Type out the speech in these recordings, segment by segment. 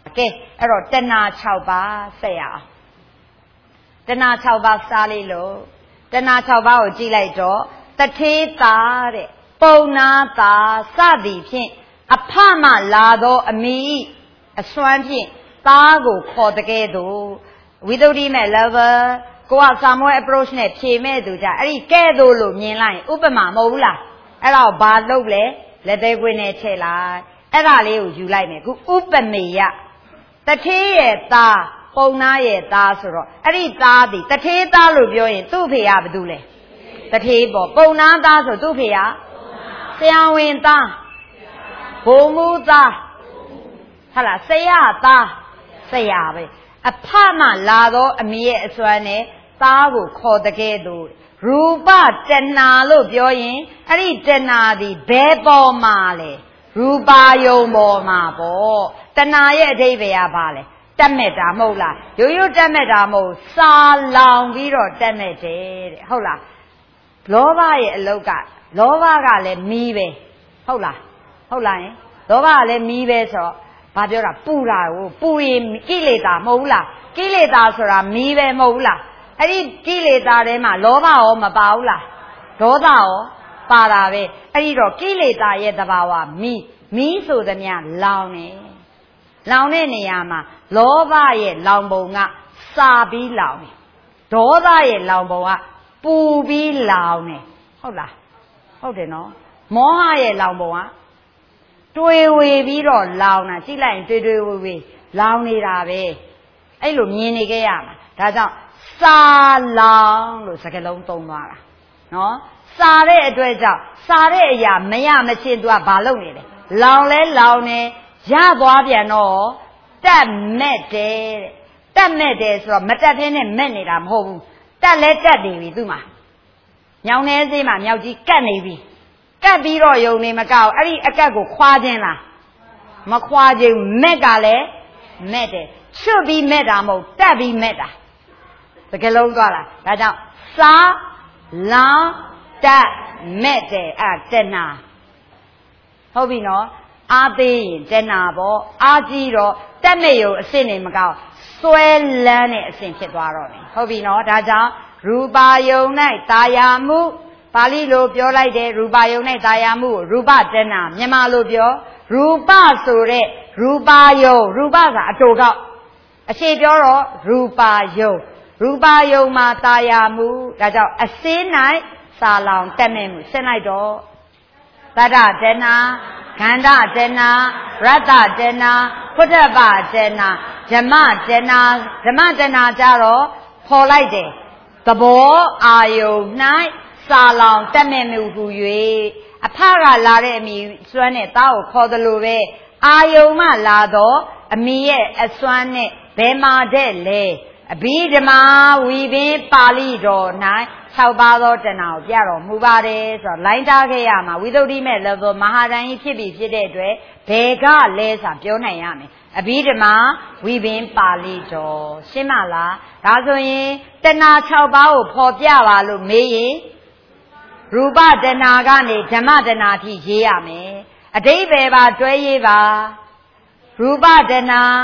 ကဲအဲ့တော့တဏှာ6ပါးဆက်ရအောင်တဏှာ6ပါးစားလေးလို့တဏှာ6ပါးကိုကြည့်လိုက်တော့တထေးတာတဲ့ပုံနာတာစသည်ဖြင့်အဖမလာသောအမိအစွမ်းဖြင့်သားကိုခေါ်တကဲ့သို့ဝိသုဒ္ဓိမဲ့ level ကိုကစာမွဲ approach နဲ့ဖြေမဲ့သူကြအဲ့ဒီကဲ့သို့လို့မြင်လိုက်ဥပမာမဟုတ်ဘူးလားအဲ့ဒါကိုဘာလုပ်လဲလက်သေးခွင်းနဲ့ထည့်လိုက်အဲ့ဒါလေးကိုယူလိုက်မယ်ခုဥပမေယတထေးရဲ့သားပုံနာရဲ့သားဆိုတော့အဲ့ဒီသားသည်တထေးသားလို့ပြောရင်သူ့ဖေကဘာတူလဲတထေးပေါ့ပုံနာသားဆိုသူ့ဖေကဆရာဝန်သားဘုံမူသားဟုတ်လားဆရာသားဆရာပဲအဖမလာသောအမိရဲ့အစွမ်းနဲ့သားကိုခေါ်တကဲ့သို့ရူပတဏှာလို့ပြောရင်အဲ့ဒီတဏှာသည်ဘယ်ပေါ်မှာလဲရူပါယုံပေါ်မှာပေါ့တဏှာရဲ့အဓိပ္ပာယ်ကဘာလဲတက်မဲ့တာမဟုတ်လားရိုးရိုးတက်မဲ့တာမဟုတ်စာလောင်ပြီးတော့တက်မဲ့တယ်တဲ့ဟုတ်လားလောဘရဲ့အလုတ်ကလောဘကလည်းမီးပဲဟုတ်လားဟုတ်လားယင်လောဘကလည်းမီးပဲဆိုတော့ဘာပြောတာပူတာကိုပူရင်ကိလေသာမဟုတ်ဘူးလားကိလေသာဆိုတာမီးပဲမဟုတ်ဘူးလားအဲ့ဒီကိလေသာထဲမှာလောဘရောမပါဘူးလားဒေါသရောပါတာပဲအဲ့ဒီတော့ကိလေသာရဲ့သဘာဝမီးဆိုသမျှလောင်နေလောင်တဲ့နေရာမှာလောဘရဲ့လောင်ပုံကစာပြီးလောင်တယ်ဒေါသရဲ့လောင်ပုံကပူပြီးလောင်တယ်ဟုတ်လားဟုတ်တယ်နော်မောဟရဲ့လောင်ပုံကတွေးဝေပြီးတော့လောင်တာကြည့်လိုက်ရင်တွေးဝေလောင်နေတာပဲအဲ့လိုမြင်နေခဲ့ရမှာဒါကြောင့်စာလောင်လို့စကားလုံးသုံးသွားတာနော်စာတဲ့အတွက်ကြောင့်စာတဲ့အရာမရမချင်းသူကဘာလုပ်နေလဲလောင်လဲလောင်နေရသွားပြန်တော့တက်မဲ့တယ်တဲ့တက်မဲ့တယ်ဆိုတော့မတက်ပြင်းနဲ့မဲ့နေတာမဟုတ်ဘူးတက်လဲတက်နေပြီသူ့မှာညောင်နေစေးမှာမြောက်ကြီးကတ်နေပြီကတ်ပြီးတော့ယုံနေမကောက်အဲ့ဒီအကတ်ကိုခွာခြင်းလားမခွာခြင်းမက်ကလည်းမက်တယ်ချွတ်ပြီးမက်တာမဟုတ်တက်ပြီးမက်တာတကယ်လုံးသွားလားဒါကြောင့်စာလောင်တက်မက်တယ်အဲ့တဏှာဟုတ်ပြီနော်အားသေးရင်တဏှာပေါ့အားကြီးတော့တက်မဲ့ယုံအစ်စ်နေမကောက်စွဲလန်းတဲ့အစ်စ်ဖြစ်သွားတော့တယ်ဟုတ်ပြီနော်ဒါကြောင့်ရူပါယုံ၌တာယာမှုပါဠိလိုပြောလိုက်တယ်ရူပယုံနဲ့တာယာမှုကိုရူပတဏ္ဏမြန်မာလိုပြောရူပဆိုတဲ့ရူပယုံရူပဆိုတာအတူကောက်အခြေပြောတော့ရူပယုံရူပယုံမှာတာယာမှုဒါကြောင့်အစင်း၌စာလောင်တက်မဲ့မှုရှင်းလိုက်တော့သတ္တတဏ္ဏခန္ဓာတဏ္ဏရတ္တတဏ္ဏဖုဒ္ဓပတဏ္ဏဓမ္မတဏ္ဏဓမ္မတဏ္ဏကြတော့ခေါ်လိုက်တယ်သဘောအာယုံ၌စာလောင်တက်မဲ့မှုဟူ၍အဖကလာတဲ့အမိစွမ်းနဲ့သားကိုခေါ်တယ်လို့ပဲအာယုံမှလာတော့အမိရဲ့အစွမ်းနဲ့ဘယ်မှာတဲ့လဲအဘိဓမ္မာဝီပင်ပါဠိတော်၌6ပါးသောတဏှာကိုပြတော်မူပါတယ်ဆိုတော့လိုင်းတားခဲ့ရမှာဝိသုဒ္ဓိမဲ့ level မဟာတန်ကြီးဖြစ်ပြီးဖြစ်တဲ့အတွက်ဘယ်ကလဲဆိုပြောနိုင်ရမယ်အဘိဓမ္မာဝီပင်ပါဠိတော်ရှင်းမလားဒါဆိုရင်တဏှာ6ပါးကိုဖော်ပြပါလို့မေးရင်ရူပတဏှာကနေဓမ္မတဏှာထိရေးရမယ်အဓိပ္ပာယ်ပါတွဲရေးပါရူပတဏှာ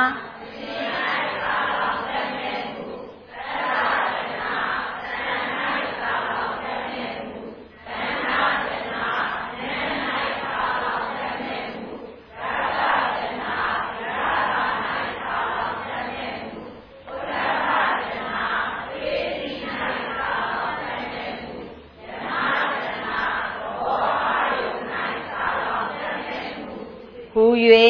ဟူ၍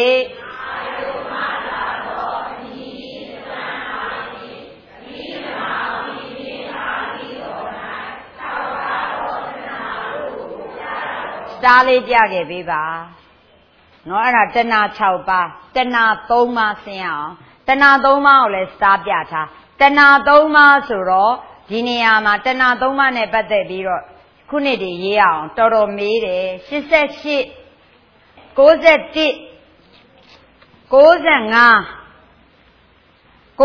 စာလေးပြခဲ့ပေးပါနော်အဲ့ဒါတဏှာ6ပါးတဏှာ3ပါးဆင်းအောင်တဏှာ3ပါးကိုလည်းစာပြထားတဏှာ3ပါးဆိုတော့ဒီနေရာမှာတဏှာ3ပါးနဲ့ပတ်သက်ပြီးတော့ခုနှစ်တည်းရေးအောင်တော်တော်မေးတယ်88 91 95 99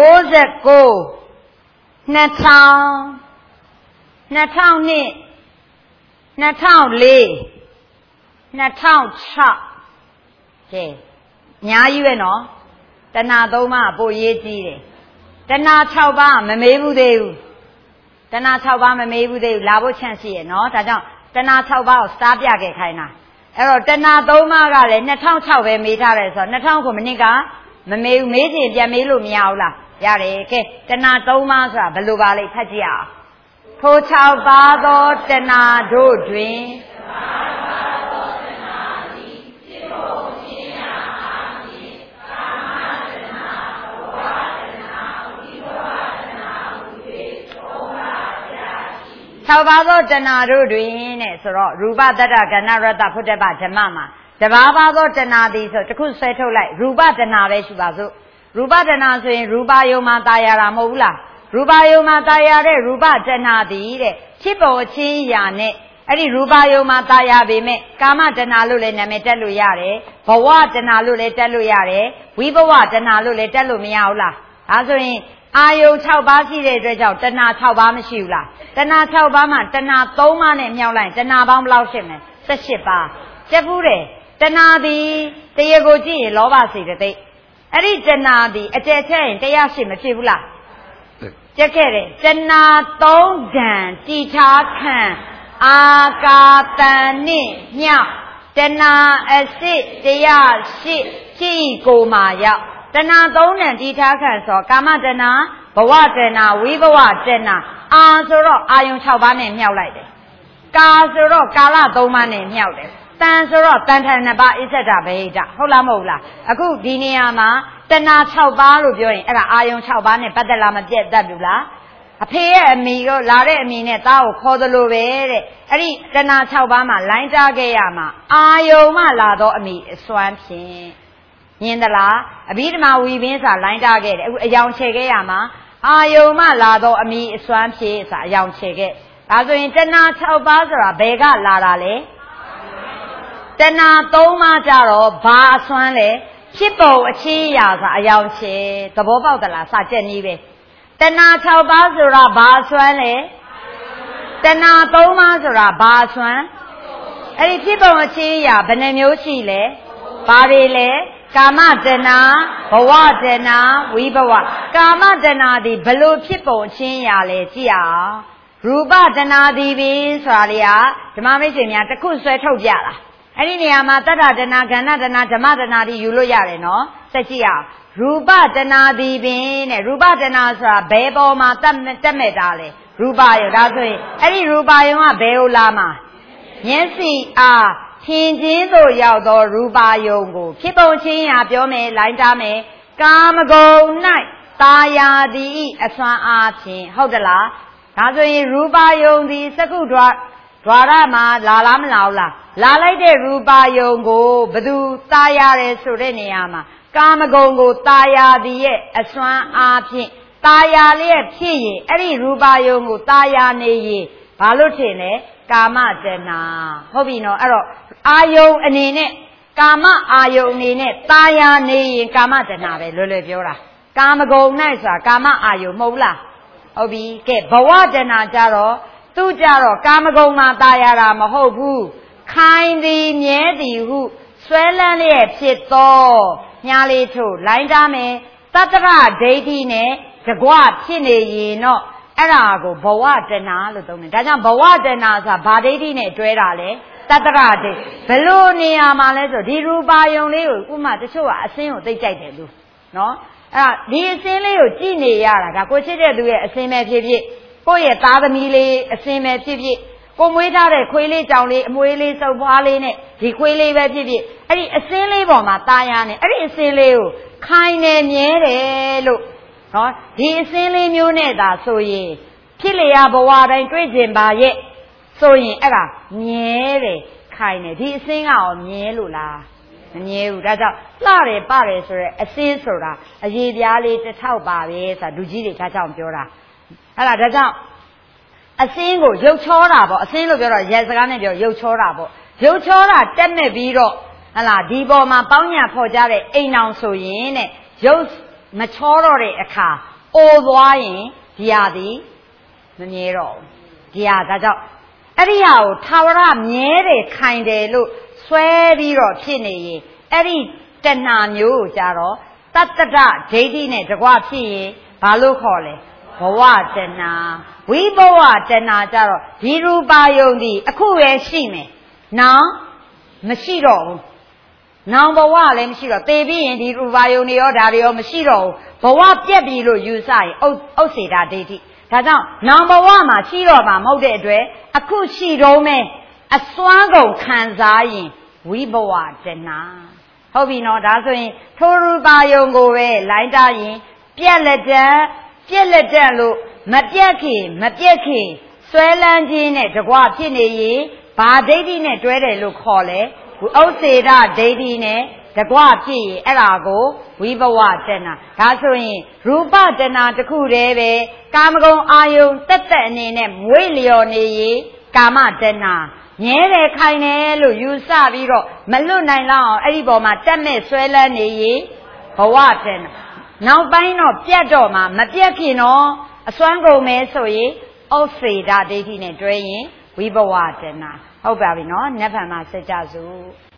2000 2002 2004 2006ကဲအများကြီးပဲနော်တဏှာ3ပါးပိုရေးကြီးတယ်တဏှာ6ပါးမမေးဘူးသေးဘူးတဏှာ6ပါးမမေးဘူးသေးဘူးလာဖို့ချန့်ရှိရနော်ဒါကြောင့်တဏှာ6ပါးကိုစတားပြခဲ့ခိုင်းတာအဲ့တော့တဏှာ3ပါးကလည်း2006ပဲမေးထားတယ်ဆိုတော့2000ခုမိနစ်ကမမေးဘူးမေးချင်ပြန်မေးလို့မရဘူးလားရတယ်ကဲတဏှာ3ပါးဆိုတာဘယ်လိုပါလဲဖတ်ကြည့်အောင်ထို6ပါးသောတဏှာတို့တွင်6ပါးသောတဏှာတို့တွင်တဲ့ဆိုတော့ရူပတတ္တကဏ္ဍရတ္တဖုတ္တပဓမ္မမှာတဘာဘာသောတဏှာသည်ဆိုတခုဆွဲထုတ်လိုက်ရူပတဏှာပဲရှိပါစို့ရူပတဏှာဆိုရင်ရူပယုံမှာตายရတာမဟုတ်ဘူးလားရူပယုံမှာตายရတဲ့ရူပတဏှာသည်တဲ့ဖြစ်ပေါ်အချင်းအရာနဲ့အဲ့ဒီရူပယုံမှာตายရပေမဲ့ကာမတဏှာလို့လည်းနာမည်တက်လို့ရတယ်ဘဝတဏှာလို့လည်းတက်လို့ရတယ်ဝိဘဝတဏှာလို့လည်းတက်လို့မရဘူးလားဒါဆိုရင်အာယုံ6ပါးရှိတဲ့အတွက်ကြောင့်တဏှာ6ပါးမရှိဘူးလားတဏှာ6ပါးမှာတဏှာ3ပါးနဲ့မြောက်လိုက်တဏှာပေါင်းဘယ်လောက်ရှိမလဲ18ပါးကျက်ဘူးတယ်တဏှာသည်တရားကိုကြည့်ရင်လောဘစေတသိက်အဲ့ဒီတဏှာသည်အကျယ်ချက်ရင်တရားရှိမဖြစ်ဘူးလားကျက်ခဲ့တယ်တဏှာ3ဓာန်တိထားခံအာကာတန်နှင့်မြောက်တဏှာအစစ်တရားရှိဖြစ်ကိုမာရောက်တဏှာ3ဓာန်တိထားခံဆိုကာမတဏှာဘဝတဏှာဝိဘဝတဏှာအာဆိုတော့အာယုံ6ပါးနဲ့မြောက်လိုက်တယ်ကာဆိုတော့ကာလ3ပါးနဲ့မြောက်တယ်တန်ဆိုတော့တန်ထန်2ပါးဣစ္ဆဒဗဟိတဟုတ်လားမဟုတ်လားအခုဒီနေရာမှာတဏှာ6ပါးလို့ပြောရင်အဲ့ဒါအာယုံ6ပါးနဲ့ပတ်သက်လားမပြတ်တတ်ဘူးလားအဖေရဲ့အမိတို့လာတဲ့အမိနဲ့သားကိုခေါ်သလိုပဲတဲ့အဲ့ဒီတဏှာ6ပါးမှာလိုင်းကြားခဲ့ရမှာအာယုံမှလာတော့အမိအစွမ်းဖြင့်မြင်သလားအဘိဓမ္မာဝီပင်စာလိုင်းကြားခဲ့တယ်အခုအယောင်ချေခဲ့ရမှာအာယုံမှလာတော့အမိအစွမ်းဖြင့်စာအယောင်ချေခဲ့ဒါဆိုရင်တဏှာ6ပါးဆိုတာဘယ်ကလာတာလဲတဏှာ3ပါးကြတော့ဘာအစွမ်းလဲဖြစ်ပုံအချင်းအရာဆိုအယောင်ချေသဘောပေါက်သလားစာကြက်နည်းပဲတဏှာ6ပါးဆိုတာဘာအစွမ်းလဲတဏှာ3ပါးဆိုတာဘာအစွမ်းအဲ့ဒီဖြစ်ပုံအချင်းအရာဘယ်နှမျိုးရှိလဲဘာတွေလဲကာမတဏှာဘဝတဏှာဝိဘဝကာမတဏှာဒီဘလို့ဖြစ်ပုံအချင်းအရာလဲကြည့်အောင်ရူပတဏှာဒီပင်ဆိုတာလေဓမ္မမိတ်ဆွေများတစ်ခုဆွဲထုတ်ပြတာအဲ့ဒီနေရာမှာတတ္တတဏှာကဏ္ဍတဏှာဓမ္မတဏှာဒီယူလို့ရတယ်နော်ဆက်ကြည့်အောင်ရူပတဏှာဒီပင်တဲ့ရူပတဏှာဆိုတာဘယ်ပေါ်မှာတက်မဲ့တာလဲရူပယုံဒါဆိုရင်အဲ့ဒီရူပယုံကဘယ်ကိုလာမှာမျက်စိအားထင်ခြင်းသို့ရောက်သောရူပယုံကိုဖြစ်ပုံချင်းရာပြောမယ်လိုင်းထားမယ်ကာမဂုဏ်၌တာယာသည်အစွမ်းအားဖြင့်ဟုတ်သလားဒါဆိုရင်ရူပယုံသည်စကုဒွါရမှာလာလားမလာဘူးလားလာလိုက်တဲ့ရူပယုံကိုဘသူတာယာတယ်ဆိုတဲ့နေရာမှာကာမဂုဏ်ကိုတာယာသည်ရဲ့အစွမ်းအားဖြင့်တာယာလျက်ဖြစ်ရင်အဲ့ဒီရူပယုံကိုတာယာနေရင်ဘာလို့ထင်လဲကာမတဏှာဟုတ်ပြီနော်အဲ့တော့အာယုံအနေနဲ့ကာမအာယုံအနေနဲ့တာယာနေရင်ကာမတဏှာပဲလွယ်လွယ်ပြောတာကာမဂုဏ်၌ဆိုတာကာမအာယုံမဟုတ်လားဟုတ်ပြီကဲဘဝတဏှာကြတော့သူကြတော့ကာမဂုဏ်မှာတာယာတာမဟုတ်ဘူးခိုင်သည်မြဲသည်ဟုဆွဲလန်းလျက်ဖြစ်သောညားလေးထို့လိုင်းထားမယ်တတ္တရဒိဋ္ဌိနဲ့တကွဖြစ်နေရင်တော့အဲ့ဒါကိုဘဝတဏှာလို့သုံးတယ်ဒါကြောင့်ဘဝတဏှာဆိုတာဘာဒိဋ္ဌိနဲ့တွဲတာလဲတတ္တရဒိဋ္ဌိဘယ်လိုနေရာမှာလဲဆိုဒီရူပါယုံလေးကိုဥမာတချို့ကအစင်းကိုသိကြိုက်တယ်လို့နော်အဲ့ဒါဒီအစင်းလေးကိုကြည့်နေရတာကကိုချစ်တဲ့သူရဲ့အစင်းပဲဖြစ်ဖြစ်ကိုယ့်ရဲ့သားသမီးလေးအစင်းပဲဖြစ်ဖြစ်ကိုမွေးထားတဲ့ခွေးလေးကြောင်လေးအမွေးလေးစုပ်ဖွားလေးနဲ့ဒီခွေးလေးပဲဖြစ်ဖြစ်အဲ့ဒီအစင်းလေးပေါ်မှာตายရနေအဲ့ဒီအစင်းလေးကိုခိုင်နေမြဲတယ်လို့နော်ဒီအစင်းလေးမျိုးနဲ့သာဆိုရင်ဖြစ်လျာဘဝတိုင်းတွေ့ကျင်ပါရဲ့ဆိုရင်အဲ့ဒါမြဲတယ်ခိုင်တယ်ဒီအစင်းကရောမြဲလို့လားမမြဲဘူးဒါကြောင့်လှတယ်ပတယ်ဆိုရဲအစင်းဆိုတာအရေပြားလေးတစ်ထောက်ပါပဲဆိုတာလူကြီးတွေဒါကြောင့်ပြောတာအဲ့ဒါကြောင့်အစင်းကိုရုပ်ချောတာပေါ့အစင်းလို့ပြောတော့ရဲစကားနဲ့ပြောရုပ်ချောတာပေါ့ရုပ်ချောတာတက်မဲ့ပြီးတော့ဟလာဒီပေါ်မှာပေါင်းညာဖော်ကြတဲ့အိမ်အောင်ဆိုရင်တဲ့ရုပ်မချောတော့တဲ့အခါအိုသွားရင်ဒီဟာသည်မမြဲတော့ဘူးဒီဟာဒါကြောင့်အဲ့ဒီဟာကိုထာဝရမြဲတယ်ခိုင်တယ်လို့ဆွဲပြီးတော့ဖြစ်နေရင်အဲ့ဒီတဏှာမျိုးကိုကြတော့တတ္တဒဒိဋ္ဌိနဲ့တကွဖြစ်ရင်ဘာလို့ခေါ်လဲဘဝတဏှာဝိဘဝတဏှာကြတော့ဒီရူပါယုံဒီအခုပဲရှိမယ်နောင်မရှိတော့ဘူးနောင်ဘဝလည်းမရှိတော့သေပြီးရင်ဒီရူပါယုံတွေရောဒါတွေရောမရှိတော့ဘူးဘဝပြက်ပြီလို့ယူဆရင်ဥစ္စေတာဒိဋ္ဌိဒါကြောင့်နောင်ဘဝမှာရှိတော့မှာမဟုတ်တဲ့အတွက်အခုရှိတော့မယ်အစွမ်းကုန်ခံစားရင်ဝိဘဝတဏှာဟုတ်ပြီနော်ဒါဆိုရင်ထိုရူပါယုံကိုပဲလိုင်းတာရင်ပြက်လက်တန်လို့မပြက်ခင်ဆွဲလန်းခြင်းနဲ့တကွဖြစ်နေရင်ဘာဒိဋ္ဌိနဲ့တွဲတယ်လို့ခေါ်လဲဥစ္စေတဒိဋ္ဌိနဲ့တကွဖြစ်ရင်အဲ့ဒါကိုဝိဘဝတဏှာဒါဆိုရင်ရူပတဏှာတစ်ခုတည်းပဲကာမဂုဏ်အာယုံတက်အနေနဲ့မွေ့လျော်နေရင်ကာမတဏှာမြဲတယ်ခိုင်တယ်လို့ယူဆပြီးတော့မလွတ်နိုင်လောက်အောင်အဲ့ဒီပေါ်မှာတက်မဲ့ဆွဲလန်းနေရင်ဘဝတဏှာနောက်ပိုင်းတော့ပြတ်တော့မှမပြတ်ခင်တော့အစွမ်းကုန်မဲဆိုရင်ဥစ္စေတဒိဋ္ဌိနဲ့တွဲရင်ဝိဘဝတဏှာဟုတ်ပါပြီနော်နတ်ဖန်မှာစကြစို့